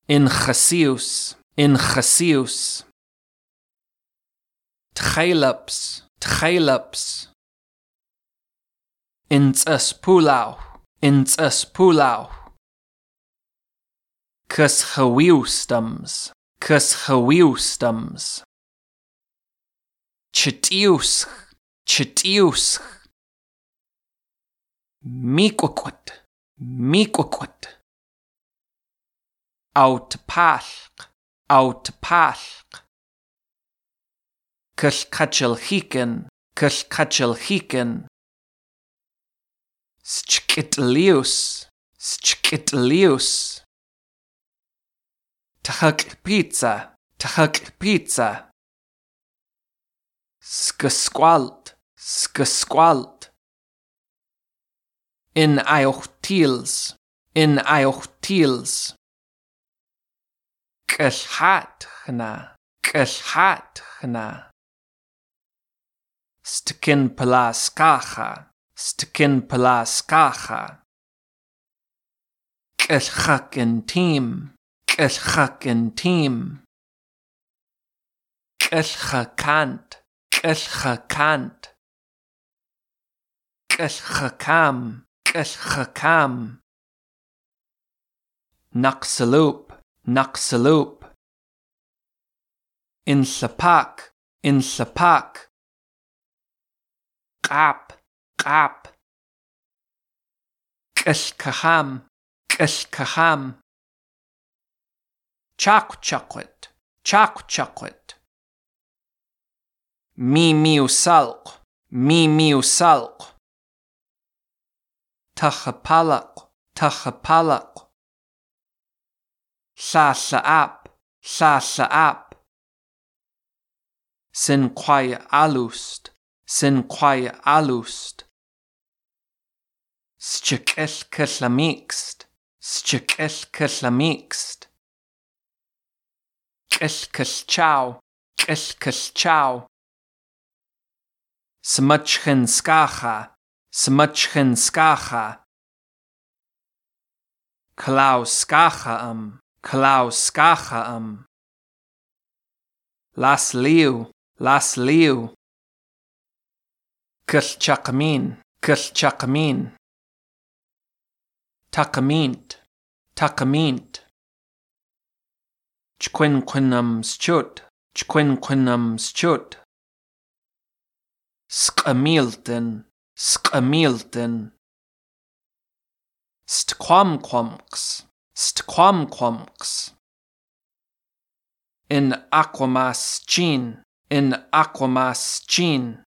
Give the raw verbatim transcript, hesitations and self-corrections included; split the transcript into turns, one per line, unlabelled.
in chasius, in chasius. Tchailaps, tchailaps. Ints pulau, ints pulau. Cus chawiustums, cus chawiustums. Chitiusch, chitiusch. Miquaquat, miquaquat. Out palk, out palk. Kushkachelhiken, kushkachelhiken. Schkitlius, schkitlius. Tahak pizza, tahak pizza. Skasqualt, skasqualt. In iochtils, in iochtils. Kashhatchna, kashhatchna. Stkin palaskacha, stkin palaskacha. Kashhaken team, kashhaken team. Kashhakant, kashhakant. Kashhakam, kashhakam. Naxaloop, naxaloop. In sapak, in sapak. Qap, qap. Kashkaham, kashkaham. Chakchakwet, chakchakwet. Mi miu salq, mi miu salq. Tachapalak, tachapalak. Sasaap, sasaap. Sinquaya alust, sinquaya alust. Schkelkelamixt, schkelkelamixt. Kelkelchow, kelkelchow. Smutchenskacha, smutchenskacha. Klauskachaam, klauskachaam. Las liu, las liu. Kulchakmin, kulchakmin. Takamint, takamint. Chquinquinum schut, chquinquinum schut. Skamilton, skamilton. Stquamquamx, stquamquamx. In aquamas chin, in aquamas chin.